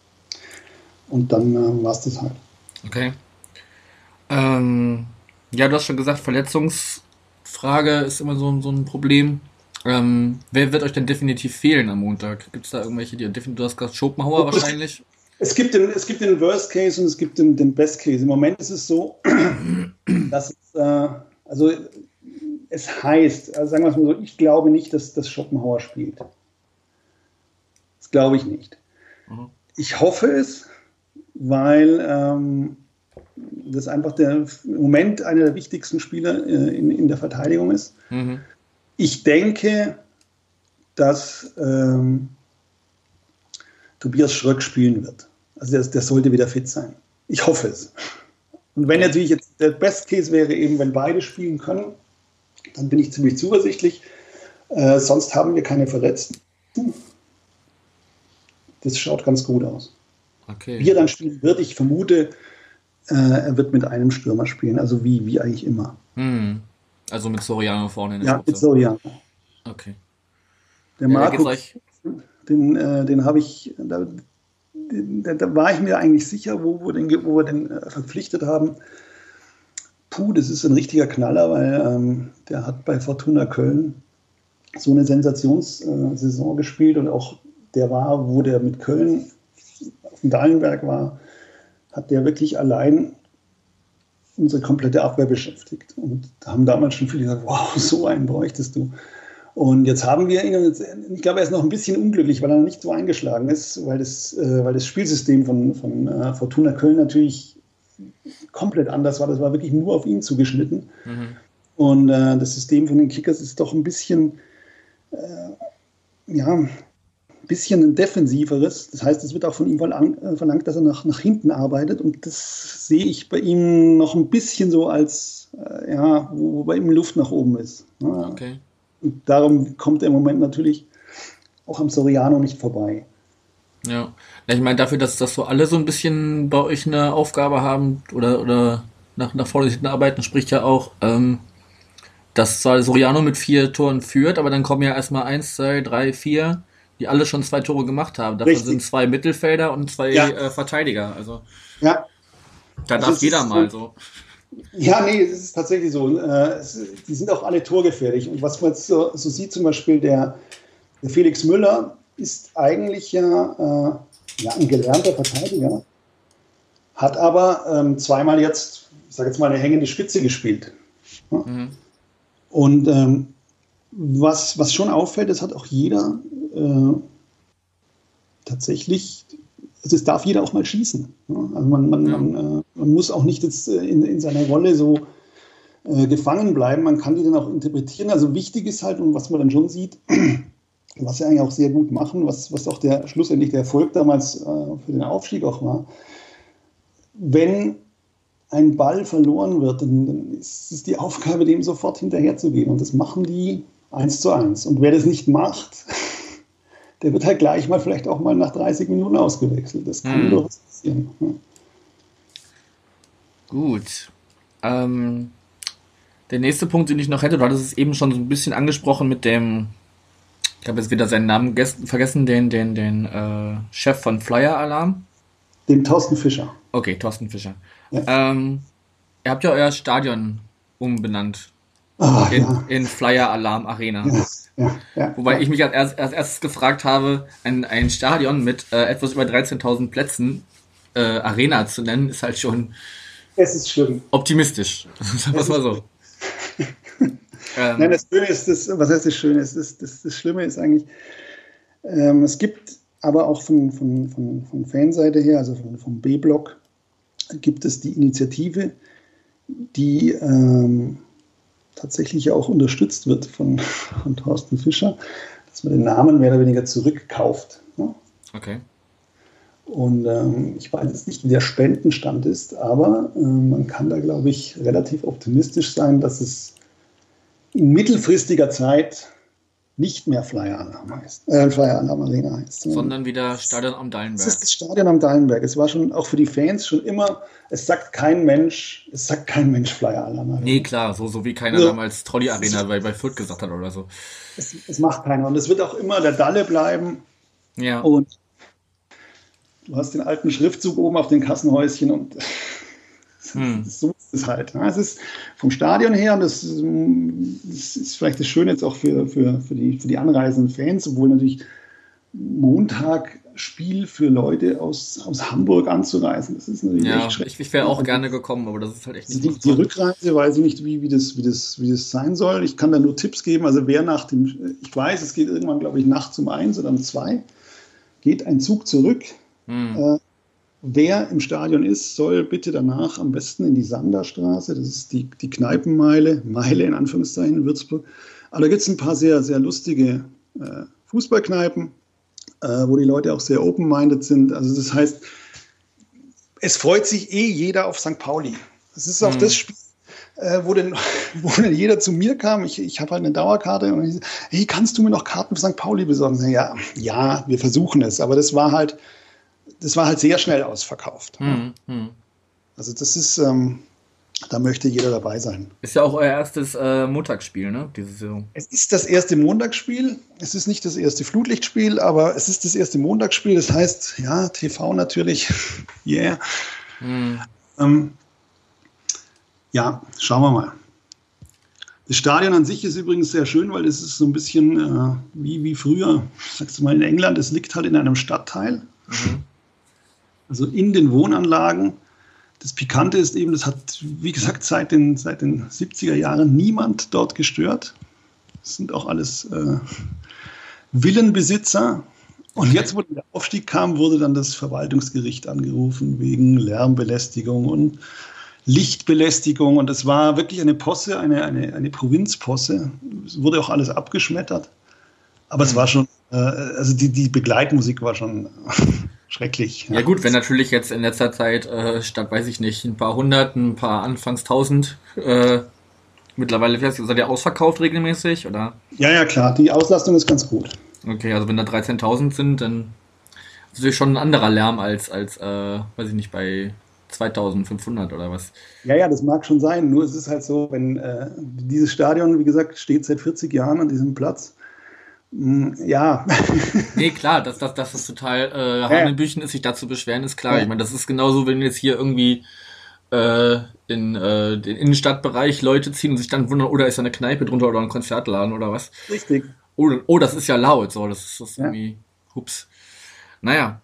Und dann äh, war es das halt. Okay. Ähm, ja, du hast schon gesagt, Verletzungsfälle Frage ist immer so, so ein Problem. Ähm, wer wird euch denn definitiv fehlen am Montag? Gibt es da irgendwelche, die definitiv, du hast gesagt Schopenhauer wahrscheinlich? Es gibt, den, es gibt den Worst Case und es gibt den, den Best Case. Im Moment ist es so, dass es, äh, also es heißt, also sagen wir es mal so, ich glaube nicht, dass das Schopenhauer spielt. Das glaube ich nicht. Mhm. Ich hoffe es, weil ähm, das einfach der, im Moment einer der wichtigsten Spieler äh, in, in der Verteidigung ist. Mhm. Ich denke, dass ähm, Tobias Schröck spielen wird. Also der, der sollte wieder fit sein. Ich hoffe es. Und wenn natürlich jetzt der Best Case wäre, eben wenn beide spielen können, dann bin ich ziemlich zuversichtlich. Äh, sonst haben wir keine Verletzten. Das schaut ganz gut aus. Okay. Wie er dann spielen wird, ich vermute, äh, er wird mit einem Stürmer spielen, also wie, wie eigentlich immer. Hm. Also mit Soriano vorne in der Ja, Spitze. mit Soriano. Okay. Der ja, Marco, den, äh, den habe ich, da, da, da war ich mir eigentlich sicher, wo, wo, den, wo wir den äh, verpflichtet haben. Puh, das ist ein richtiger Knaller, weil ähm, der hat bei Fortuna Köln so eine Sensationssaison äh, gespielt und auch der war, wo der mit Köln auf dem Dallenberg war, hat der wirklich allein unsere komplette Abwehr beschäftigt. Und da haben damals schon viele gesagt, wow, so einen bräuchtest du. Und jetzt haben wir ihn, jetzt, ich glaube, er ist noch ein bisschen unglücklich, weil er noch nicht so eingeschlagen ist, weil das, äh, weil das Spielsystem von, von äh, Fortuna Köln natürlich komplett anders war. Das war wirklich nur auf ihn zugeschnitten. Mhm. Und äh, das System von den Kickers ist doch ein bisschen, äh, ja, ein bisschen ein defensiveres. Das heißt, es wird auch von ihm verlangt, dass er nach, nach hinten arbeitet. Und das sehe ich bei ihm noch ein bisschen so als, äh, ja, wo, wo bei ihm Luft nach oben ist. Ja. Okay. Und darum kommt er im Moment natürlich auch am Soriano nicht vorbei. Ja, ich meine, dafür, dass das so alle so ein bisschen bei euch eine Aufgabe haben oder, oder nach, nach vorne hinten arbeiten, spricht ja auch, ähm, dass zwar Soriano mit vier Toren führt, aber dann kommen ja erstmal eins, zwei, drei, vier, die alle schon zwei Tore gemacht haben. Davon Richtig. Sind zwei Mittelfelder und zwei ja. äh, Verteidiger. Also ja. Da darf also jeder mal so. Ja, nee, es ist tatsächlich so. Äh, es, die sind auch alle torgefährlich. Und was man jetzt so, so sieht, zum Beispiel der, der Felix Müller ist eigentlich ja, äh, ja ein gelernter Verteidiger, hat aber ähm, zweimal jetzt, ich sage jetzt mal, eine hängende Spitze gespielt. Ja? Mhm. Und ähm, was, was schon auffällt, das hat auch jeder äh, tatsächlich, also es darf jeder auch mal schießen. Ja? Also man, man, ja. man, äh, man muss auch nicht jetzt in, in seiner Rolle so äh, gefangen bleiben, man kann die dann auch interpretieren. Also wichtig ist halt, und was man dann schon sieht, was sie eigentlich auch sehr gut machen, was, was auch der schlussendlich der Erfolg damals äh, für den Aufstieg auch war, wenn ein Ball verloren wird, dann, dann ist es die Aufgabe, dem sofort hinterherzugehen. Und das machen die eins zu eins. Und wer das nicht macht, der wird halt gleich mal vielleicht auch mal nach dreißig Minuten ausgewechselt. Das kann hm. durchaus passieren. Ja. Gut. Ähm, der nächste Punkt, den ich noch hätte, du hattest es eben schon so ein bisschen angesprochen mit dem, ich habe jetzt wieder seinen Namen vergessen, den, den, den äh, Chef von Flyer Alarm. Den Thorsten Fischer. Okay, Thorsten Fischer. Ja. Ähm, ihr habt ja euer Stadion umbenannt. Oh, in, ja. in Flyer Alarm Arena. Ja, ja, ja, Wobei ja. ich mich als, erst, als erstes gefragt habe, ein, ein Stadion mit äh, etwas über dreizehntausend Plätzen äh, Arena zu nennen, ist halt schon es ist schlimm. Optimistisch. Sagen wir es mal so. ähm, Nein, das Schöne ist, das, was heißt das Schöne ist, das, das, das Schlimme ist eigentlich, ähm, es gibt aber auch von, von, von, von Fanseite her, also von, vom B-Block, gibt es die Initiative, die ähm, tatsächlich auch unterstützt wird von, von Thorsten Fischer, dass man den Namen mehr oder weniger zurückkauft. Ne? Okay. Und ähm, ich weiß jetzt nicht, wie der Spendenstand ist, aber äh, man kann da, glaube ich, relativ optimistisch sein, dass es in mittelfristiger Zeit nicht mehr Flyer Alarm heißt, äh, Flyer Alarm Arena heißt. Sondern wieder Stadion am Dallenberg. Es ist das Stadion am Dallenberg. Es war schon auch für die Fans schon immer, es sagt kein Mensch, es sagt kein Mensch Flyer Alarm Arena. Nee, klar, so, so wie keiner also, damals Trolley Arena bei, bei Fürth gesagt hat oder so. Es, es macht keiner. Und es wird auch immer der Dalle bleiben. Ja. Und du hast den alten Schriftzug oben auf den Kassenhäuschen und Hm. So ist es halt. Es ist vom Stadion her, und das, das ist vielleicht das Schöne jetzt auch für, für, für, die, für die anreisenden Fans, obwohl natürlich Montag Spiel für Leute aus, aus Hamburg anzureisen. Das ist natürlich ja, echt schrecklich. Ich, ich wäre auch gerne gekommen, aber das ist halt echt nicht also die, die Rückreise weiß ich nicht, wie, wie, das, wie, das, wie das sein soll. Ich kann da nur Tipps geben. Also wer nach dem, ich weiß, es geht irgendwann, glaube ich, nachts um eins oder um zwei, geht ein Zug zurück. Hm. Äh, wer im Stadion ist, soll bitte danach am besten in die Sanderstraße, das ist die, die Kneipenmeile, Meile in Anführungszeichen in Würzburg. Aber da gibt es ein paar sehr, sehr lustige äh, Fußballkneipen, wo die Leute auch sehr open-minded sind. Also das heißt, es freut sich eh jeder auf Sankt Pauli. Das ist auch mhm. das Spiel, wo denn, wo denn jeder zu mir kam. Ich, ich habe halt eine Dauerkarte und ich so, hey, kannst du mir noch Karten für Sankt Pauli besorgen? Ja, ja, wir versuchen es. Aber das war halt, das war halt sehr schnell ausverkauft. Mhm. Mhm. Also das ist, ähm, da möchte jeder dabei sein. Ist ja auch euer erstes äh, Montagsspiel, ne? Diese Saison. Es ist das erste Montagsspiel. Es ist nicht das erste Flutlichtspiel, aber es ist das erste Montagsspiel. Das heißt, ja, T V natürlich. Yeah. Hm. Ähm, ja, schauen wir mal. Das Stadion an sich ist übrigens sehr schön, weil es ist so ein bisschen äh, wie, wie früher, sagst du mal, in England. Es liegt halt in einem Stadtteil. Mhm. Also in den Wohnanlagen. Das Pikante ist eben, das hat, wie gesagt, seit den, seit den siebziger Jahren niemand dort gestört. Das sind auch alles äh, Villenbesitzer. Und jetzt, wo der Aufstieg kam, wurde dann das Verwaltungsgericht angerufen wegen Lärmbelästigung und Lichtbelästigung. Und das war wirklich eine Posse, eine, eine, eine Provinzposse. Es wurde auch alles abgeschmettert. Aber mhm. es war schon, äh, also die, die Begleitmusik war schon schrecklich. Ja. Ja gut, wenn natürlich jetzt in letzter Zeit äh, statt, weiß ich nicht, ein paar hundert, ein paar anfangs tausend, äh, mittlerweile seid ihr ausverkauft regelmäßig, oder? Ja, ja, klar, die Auslastung ist ganz gut. Okay, also wenn da dreizehntausend sind, dann ist es natürlich schon ein anderer Lärm als, als äh, weiß ich nicht, bei zweitausendfünfhundert oder was. Ja, ja, das mag schon sein, nur es ist halt so, wenn äh, dieses Stadion, wie gesagt, steht seit vierzig Jahren an diesem Platz. Ja. Nee, klar, dass das, das ist total äh, Hanebüchen ist, sich da zu beschweren, ist klar. Ja. Ich meine, das ist genauso, wenn jetzt hier irgendwie äh, in äh, den Innenstadtbereich Leute ziehen und sich dann wundern, oder ist da eine Kneipe drunter oder ein Konzertladen oder was. Richtig. Oh, oh das ist ja laut, so, das ist, das ist ja. irgendwie, hups. Naja.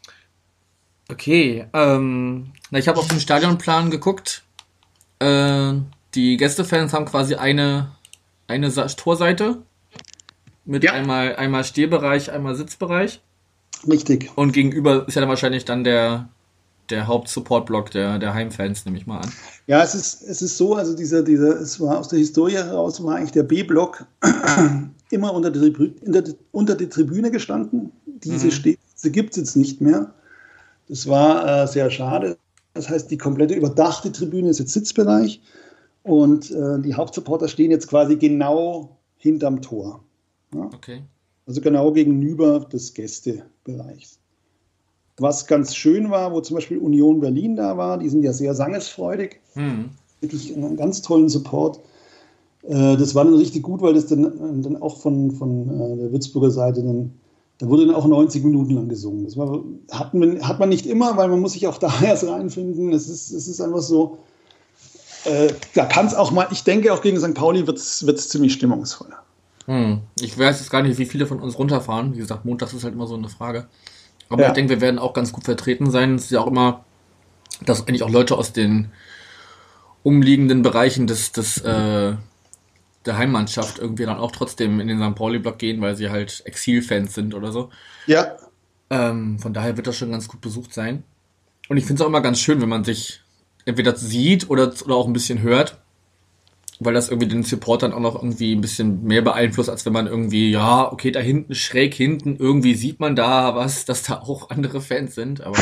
Okay, ähm, na, ich habe auf den Stadionplan geguckt. Äh, die Gästefans haben quasi eine, eine Sa- Torseite. Mit ja. einmal, einmal Stehbereich, einmal Sitzbereich. Richtig. Und gegenüber ist ja dann wahrscheinlich dann der, der Haupt-Support-Block der, der Heimfans, nehme ich mal an. Ja, es ist, es ist so, also dieser, dieser, es war aus der Historie heraus, war eigentlich der B-Block immer unter die, unter die, unter die Tribüne gestanden. Diese, mhm. diese gibt es jetzt nicht mehr. Das war äh, sehr schade. Das heißt, die komplette überdachte Tribüne ist jetzt Sitzbereich. Und äh, die Hauptsupporter stehen jetzt quasi genau hinterm Tor. Ja? Okay. Also genau gegenüber des Gästebereichs. Was ganz schön war, wo zum Beispiel Union Berlin da war, die sind ja sehr sangesfreudig, hm. wirklich einen ganz tollen Support. Äh, das war dann richtig gut, weil das dann, dann auch von, von äh, der Würzburger Seite dann, da wurde dann auch neunzig Minuten lang gesungen. Das war, hat, man, hat man nicht immer, weil man muss sich auch da erst reinfinden. Es ist, es ist einfach so, äh, da kann es auch mal, ich denke auch gegen Sankt Pauli wird es ziemlich stimmungsvoll. Hm. Ich weiß jetzt gar nicht, wie viele von uns runterfahren. Wie gesagt, montags ist halt immer so eine Frage. Aber ja. ich denke, wir werden auch ganz gut vertreten sein. Es ist ja auch immer, dass eigentlich auch Leute aus den umliegenden Bereichen des, des, äh, der Heimmannschaft irgendwie dann auch trotzdem in den Sankt Pauli-Block gehen, weil sie halt Exil-Fans sind oder so. Ja. Ähm, von daher wird das schon ganz gut besucht sein. Und ich finde es auch immer ganz schön, wenn man sich entweder sieht oder, oder auch ein bisschen hört. Weil das irgendwie den Supportern auch noch irgendwie ein bisschen mehr beeinflusst, als wenn man irgendwie, ja, okay, da hinten, schräg hinten, irgendwie sieht man da was, dass da auch andere Fans sind, aber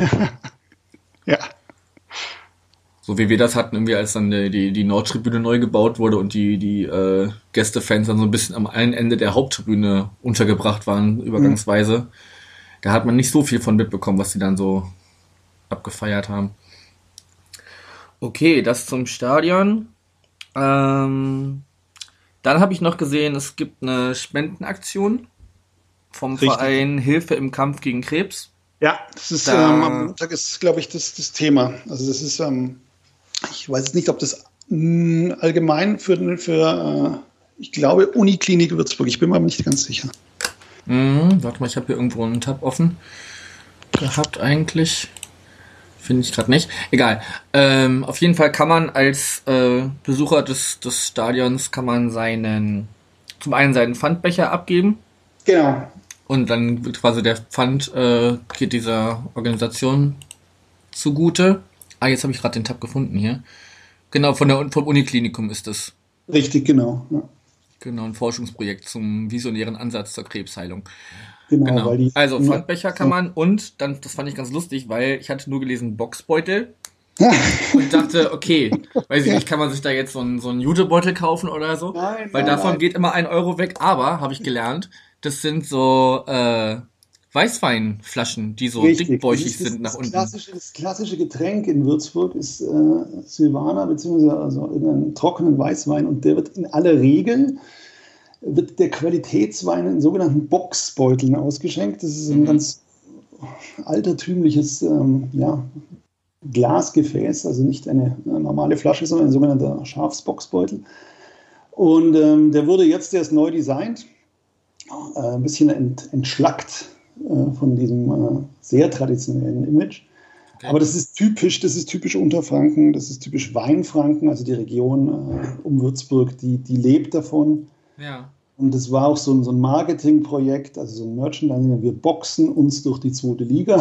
ja. So wie wir das hatten, irgendwie, als dann die, die Nordtribüne neu gebaut wurde und die, die äh, Gästefans dann so ein bisschen am einen Ende der Haupttribüne untergebracht waren, übergangsweise. Mhm. Da hat man nicht so viel von mitbekommen, was die dann so abgefeiert haben. Okay, das zum Stadion. Ähm, dann habe ich noch gesehen, es gibt eine Spendenaktion vom Richtig. Verein Hilfe im Kampf gegen Krebs. Ja, das ist da, ähm, am Montag ist, glaube ich, das, das Thema. Also das ist ähm, Ich weiß jetzt nicht, ob das mh, allgemein für, für äh, ich glaube, Uniklinik Würzburg, ich bin mir aber nicht ganz sicher. Mhm, warte mal, ich habe hier irgendwo einen Tab offen gehabt eigentlich. Finde ich gerade nicht. Egal. Ähm, auf jeden Fall kann man als äh, Besucher des, des Stadions kann man seinen zum einen seinen Pfandbecher abgeben. Genau. Und dann wird quasi der Pfand äh, geht dieser Organisation zugute. Ah, jetzt habe ich gerade den Tab gefunden hier. Genau, von der vom Uniklinikum ist das. Richtig, genau. Ja. Genau, ein Forschungsprojekt zum visionären Ansatz zur Krebsheilung. Genau, Genau. weil die Also Pfandbecher kann man und dann, das fand ich ganz lustig, weil ich hatte nur gelesen Boxbeutel und dachte, okay, weiß ich nicht, kann man sich da jetzt so einen, so einen Jutebeutel kaufen oder so? Nein, weil nein, davon nein. geht immer ein Euro weg, aber, habe ich gelernt, das sind so äh, Weißweinflaschen, die so Richtig. dickbäuchig Das ist das, sind nach das unten. Klassische, das klassische Getränk in Würzburg ist äh, Silvaner, beziehungsweise also irgendeinen trockenen Weißwein und der wird in aller Regel wird der Qualitätswein in sogenannten Boxbeuteln ausgeschenkt. Das ist ein mhm. ganz altertümliches ähm, ja, Glasgefäß, also nicht eine, eine normale Flasche, sondern ein sogenannter Schafsboxbeutel. Und ähm, der wurde jetzt erst neu designt, äh, ein bisschen ent, entschlackt äh, von diesem äh, sehr traditionellen Image. Okay. Aber das ist typisch, das ist typisch Unterfranken, das ist typisch Weinfranken, also die Region äh, um Würzburg, die, die lebt davon. Ja. Und das war auch so ein, so ein Marketingprojekt, also so ein Merchandising. Wir boxen uns durch die zweite Liga.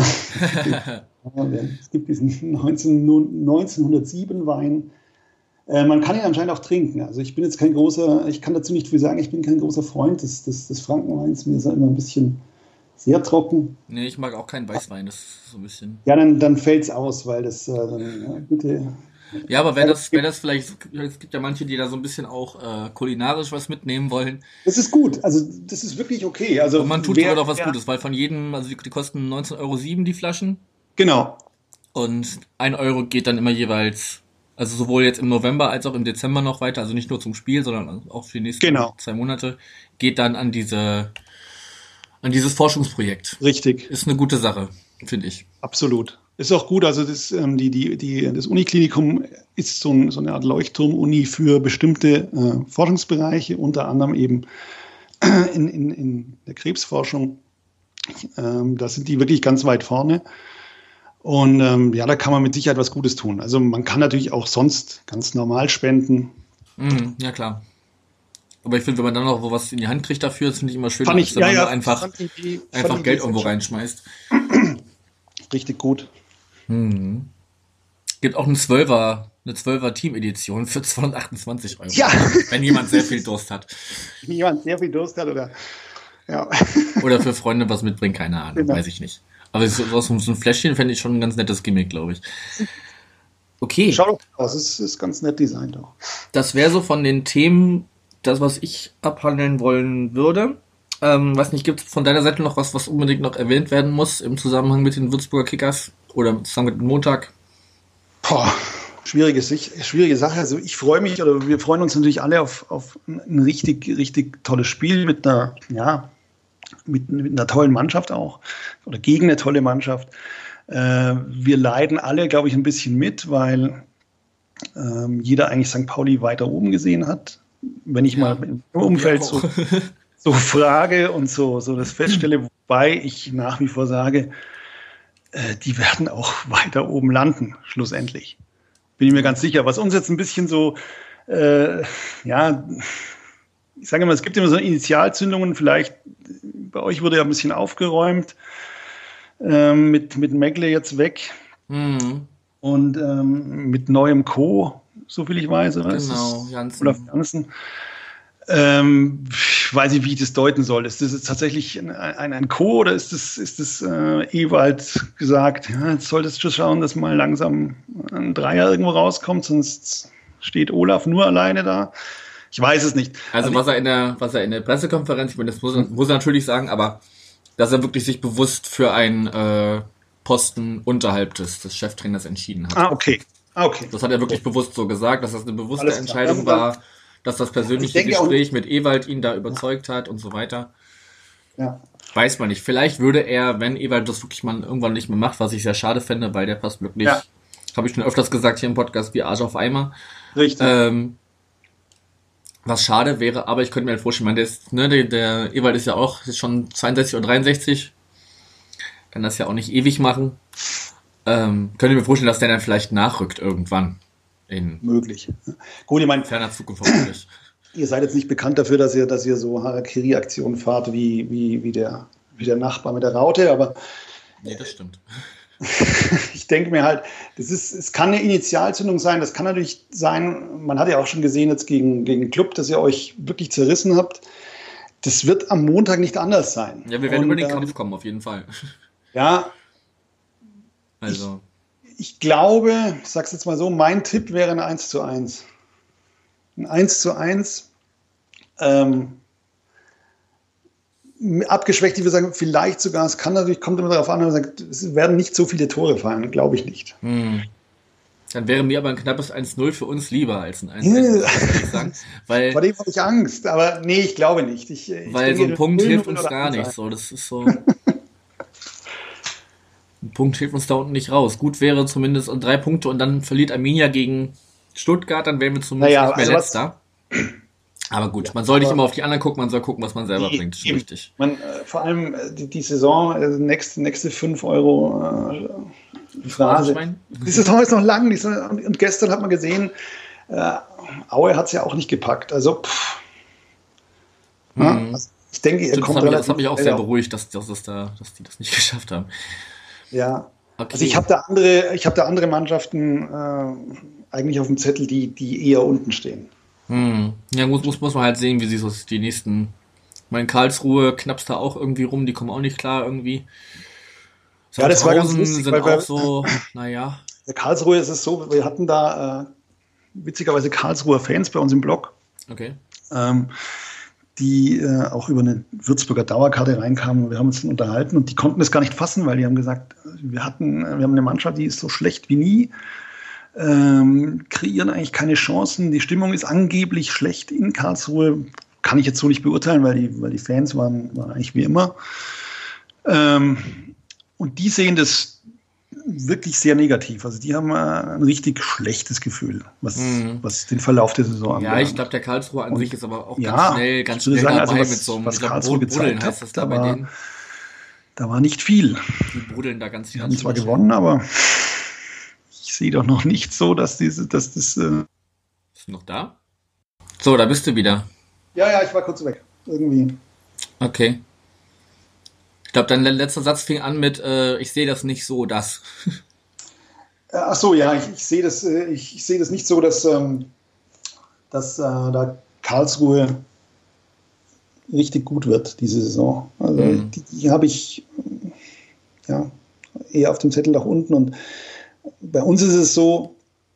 Es gibt diesen neunzehnhundertsieben Wein. Äh, man kann ihn anscheinend auch trinken. Also ich bin jetzt kein großer, ich kann dazu nicht viel sagen, ich bin kein großer Freund des, des, des Frankenweins. Mir ist er immer ein bisschen sehr trocken. Nee, ich mag auch keinen Weißwein, das ist so ein bisschen... Ja, dann, dann fällt es aus, weil das äh, dann, ja, bitte... Ja, aber wenn das, wenn das vielleicht, es gibt ja manche, die da so ein bisschen auch äh, kulinarisch was mitnehmen wollen. Das ist gut, also das ist wirklich okay. Also und man tut sogar doch was ja. Gutes, weil von jedem, also die, die kosten neunzehn Euro sieben die Flaschen. Genau. Und ein Euro geht dann immer jeweils, also sowohl jetzt im November als auch im Dezember noch weiter, also nicht nur zum Spiel, sondern auch für die nächsten genau. zwei Monate, geht dann an diese, an dieses Forschungsprojekt. Richtig. Ist eine gute Sache, finde ich. Absolut. Ist auch gut, also das, ähm, die, die, die, das Uniklinikum ist so, ein, so eine Art Leuchtturm-Uni für bestimmte äh, Forschungsbereiche, unter anderem eben in, in, in der Krebsforschung. Ähm, da sind die wirklich ganz weit vorne. Und ähm, ja, da kann man mit Sicherheit was Gutes tun. Also man kann natürlich auch sonst ganz normal spenden. Mhm, ja, klar. Aber ich finde, wenn man dann noch wo was in die Hand kriegt dafür, das finde ich immer schön, als wenn ja, man ja, da einfach, die, einfach Geld irgendwo reinschmeißt. Richtig gut. Hm. Gibt auch eine Zwölfer, eine Zwölfer Team-Edition für zweihundertachtundzwanzig Euro. Ja. Wenn jemand sehr viel Durst hat. Wenn jemand sehr viel Durst hat oder, ja. Oder für Freunde was mitbringen, keine Ahnung, genau. Weiß ich nicht. Aber so, so ein Fläschchen fände ich schon ein ganz nettes Gimmick, glaube ich. Okay. Schau doch aus, es ist ganz nett designt auch. Das wäre so von den Themen, das, was ich abhandeln wollen würde. Ähm, weiß nicht, gibt es von deiner Seite noch was, was unbedingt noch erwähnt werden muss im Zusammenhang mit den Würzburger Kickers oder zusammen mit dem Montag? Boah, schwierige, schwierige Sache. Also ich freue mich, oder wir freuen uns natürlich alle auf, auf ein richtig, richtig tolles Spiel mit einer, ja, mit, mit einer tollen Mannschaft auch oder gegen eine tolle Mannschaft. Äh, wir leiden alle, glaube ich, ein bisschen mit, weil ähm, jeder eigentlich Sankt Pauli weiter oben gesehen hat. Wenn ich ja. mal im Umfeld so so frage und so, so das feststelle, wobei ich nach wie vor sage, äh, die werden auch weiter oben landen, schlussendlich. Bin ich mir ganz sicher. Was uns jetzt ein bisschen so, äh, ja, ich sage immer, es gibt immer so Initialzündungen, vielleicht, bei euch wurde ja ein bisschen aufgeräumt, äh, mit, mit Megle jetzt weg mhm. und ähm, mit neuem Co., so viel ich weiß. Oder? Genau, Janssen. Olaf Janssen. Ähm, ich weiß nicht, wie ich das deuten soll. Ist das jetzt tatsächlich ein, ein, ein Co. oder ist das, ist das äh, Ewald gesagt, ja, jetzt solltest du schauen, dass mal langsam ein Dreier irgendwo rauskommt, sonst steht Olaf nur alleine da. Ich weiß es nicht. Also, also was er in der, was er in der Pressekonferenz, ich meine, das muss er, muss er natürlich sagen, aber dass er wirklich sich bewusst für einen äh, Posten unterhalb des, des Cheftrainers entschieden hat. Ah, okay. Ah, okay. Das hat er wirklich okay. bewusst so gesagt, dass das eine bewusste Alles Entscheidung war. Dass das persönliche Gespräch auch mit Ewald ihn da überzeugt hat und so weiter. Ja. Weiß man nicht. Vielleicht würde er, wenn Ewald das wirklich mal irgendwann nicht mehr macht, was ich sehr schade fände, weil der passt wirklich, ja. Habe ich schon öfters gesagt hier im Podcast, wie Arsch auf Eimer. Richtig. Ähm, was schade wäre, aber ich könnte mir halt vorstellen, man, der, ist, ne, der, der Ewald ist ja auch ist schon zweiundsechzig oder dreiundsechzig. Kann das ja auch nicht ewig machen. Ähm, könnte mir vorstellen, dass der dann vielleicht nachrückt irgendwann. In möglich. Gut, ich meine, ferner Zukunft vermutlich. Ihr seid jetzt nicht bekannt dafür, dass ihr, dass ihr so Harakiri-Aktionen fahrt wie, wie, wie, der, wie der Nachbar mit der Raute, aber nee, das stimmt. ich denke mir halt, das ist, es kann eine Initialzündung sein, das kann natürlich sein, man hat ja auch schon gesehen jetzt gegen, gegen den Club, dass ihr euch wirklich zerrissen habt. Das wird am Montag nicht anders sein. Ja, wir werden Und, über den ähm, Kampf kommen, auf jeden Fall. Ja. Also. Ich, ich glaube, ich sag's jetzt mal so, mein Tipp wäre ein eins zu eins. Ein eins zu eins. Ähm, abgeschwächt, ich würde sagen, vielleicht sogar, es kann natürlich, kommt immer darauf an, man sagt, es werden nicht so viele Tore fallen, glaube ich nicht. Hm. Dann wäre mir aber ein knappes eins null für uns lieber als ein eins zu eins, muss ich sagen. Weil, vor dem habe ich Angst, aber nee, ich glaube nicht. Ich, ich weil denke, so ein Punkt hilft uns oder gar eins nicht. So, das ist so. Ein Punkt hilft uns da unten nicht raus. Gut wäre zumindest drei Punkte und dann verliert Arminia gegen Stuttgart, dann wären wir zumindest Naja, nicht mehr also was- letzter. Aber gut, man soll nicht aber- immer auf die anderen gucken, man soll gucken, was man selber Die- bringt. Das ist eben. richtig. Man, äh, vor allem äh, die, die Saison, äh, nächste, nächste fünf Euro äh, Phrase. Phrasenschwein? Die Saison ist noch lang. Die Saison, und, und gestern hat man gesehen, äh, Aue hat es ja auch nicht gepackt. Also, pff. Ja, Mhm. also ich denke, ihr Stimmt, das kommt hat mich, das relativ hat mich auch schnell sehr auf- beruhigt, dass, dass, das da, dass die das nicht geschafft haben. Ja. Okay. Also ich habe da andere, ich habe da andere Mannschaften äh, eigentlich auf dem Zettel, die, die eher unten stehen. Hm. Ja, muss, muss, muss man halt sehen, wie sie so die nächsten. Mein Karlsruhe knappst da auch irgendwie rum, die kommen auch nicht klar irgendwie. Ja, das war ganz Sandhausen lustig, sind weil wir- auch so, naja. Bei Karlsruhe ist es so, wir hatten da äh, witzigerweise Karlsruher Fans bei uns im Blog, Okay. ähm, die äh, auch über eine Würzburger Dauerkarte reinkamen. Wir haben uns dann unterhalten und die konnten es gar nicht fassen, weil die haben gesagt, wir hatten, wir haben eine Mannschaft, die ist so schlecht wie nie, ähm, kreieren eigentlich keine Chancen. Die Stimmung ist angeblich schlecht in Karlsruhe. Kann ich jetzt so nicht beurteilen, weil die, weil die Fans waren, waren eigentlich wie immer. Ähm, und die sehen das wirklich sehr negativ. Also die haben äh, ein richtig schlechtes Gefühl, was, Mhm. was den Verlauf der Saison angeht. Ja, ich glaube, der Karlsruhe an Und- sich ist aber auch ja, ganz schnell, ganz ich würde schnell sagen, dabei also was- mit so einem, was ich glaube, Karlsruhe Brud- gezeigt Bruddeln heißt das hat, da bei aber- denen. Da war nicht viel. Die brudeln da ganz Die haben ganz zwar schlecht. gewonnen, aber ich sehe doch noch nicht so, dass diese, dass das. Äh Bist du noch da? So, da bist du wieder. ja, ja, ich war kurz weg. Irgendwie. Okay. Ich glaube, dein le- letzter Satz fing an mit, äh, ich sehe das nicht so, das. Äh, ach so, ja, ich, ich sehe das, äh, ich, ich sehe das nicht so, dass, ähm, dass äh, da Karlsruhe richtig gut wird diese Saison. Also Mhm. die, die habe ich äh, ja eher auf dem Zettel nach unten. Und bei uns ist es so,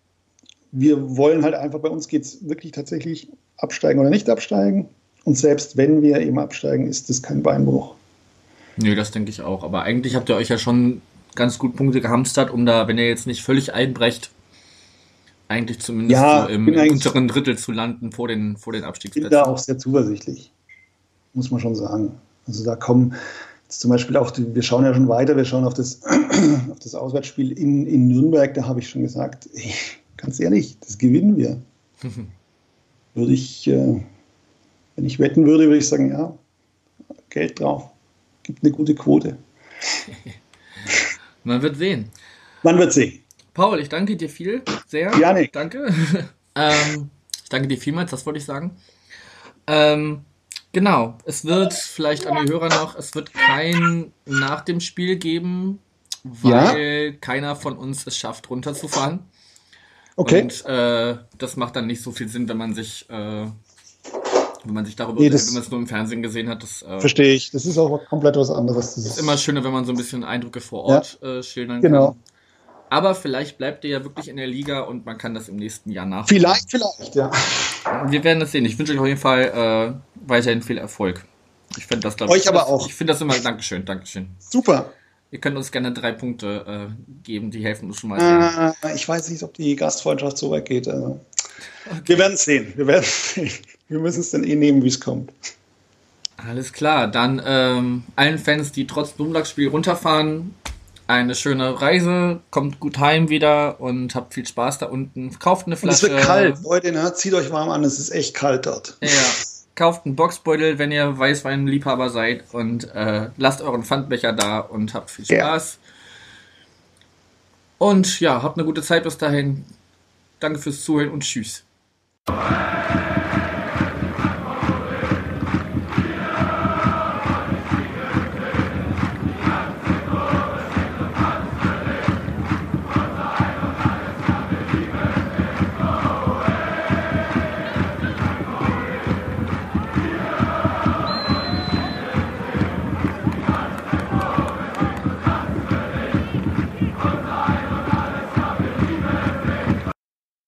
wir wollen halt einfach, bei uns geht es wirklich tatsächlich absteigen oder nicht absteigen. Und selbst wenn wir eben absteigen, ist das kein Beinbruch. Nö, das denke ich auch. Aber eigentlich habt ihr euch ja schon ganz gut Punkte gehamstert, um da, wenn ihr jetzt nicht völlig einbrecht, eigentlich zumindest Ja, so im bin eigentlich- unteren Drittel zu landen vor den, vor den Ich bin da Abstiegsplätzen. auch sehr zuversichtlich, muss man schon sagen. Also da kommen jetzt zum Beispiel auch, die, wir schauen ja schon weiter, wir schauen auf das, auf das Auswärtsspiel in, in Nürnberg, da habe ich schon gesagt, ey, ganz ehrlich, das gewinnen wir. Würde ich, äh, wenn ich wetten würde, würde ich sagen, ja, Geld drauf, gibt eine gute Quote. Man wird sehen. Man wird sehen. Paul, ich danke dir viel, sehr. Gerne. Danke. ähm, ich danke dir vielmals, das wollte ich sagen. Ähm, genau, es wird vielleicht an die Hörer noch, es wird kein nach dem Spiel geben, weil keiner von uns es schafft, runterzufahren. Okay. Und äh, das macht dann nicht so viel Sinn, wenn man sich, äh, wenn man sich darüber, Nee, das- wenn man es nur im Fernsehen gesehen hat. Das äh, Verstehe ich. Das ist auch komplett was anderes. Das ist immer schöner, wenn man so ein bisschen Eindrücke vor Ort äh, schildern Genau. kann. Aber vielleicht bleibt ihr ja wirklich in der Liga und man kann das im nächsten Jahr nach. Vielleicht, vielleicht, ja. Wir werden das sehen. Ich wünsche euch auf jeden Fall äh, weiterhin viel Erfolg. Ich finde das, glaub Euch ich, aber das, auch. Ich finde das immer. Dankeschön, Dankeschön. Super. Ihr könnt uns gerne drei Punkte äh, geben, die helfen uns schon mal sehr. Äh, ich weiß nicht, ob die Gastfreundschaft so weit geht. Also. Wir werden es sehen. Wir werden es sehen. Wir müssen es dann eh nehmen, wie es kommt. Alles klar. Dann ähm, allen Fans, die trotz Montagsspiel runterfahren, eine schöne Reise, kommt gut heim wieder und habt viel Spaß da unten. Kauft eine Flasche. Und es wird kalt. Leute, ne? Zieht euch warm an, es ist echt kalt dort. Ja. Kauft einen Boxbeutel, wenn ihr Weißweinliebhaber seid und äh, lasst euren Pfandbecher da und habt viel Spaß. Ja. Und ja, habt eine gute Zeit bis dahin. Danke fürs Zuhören und tschüss.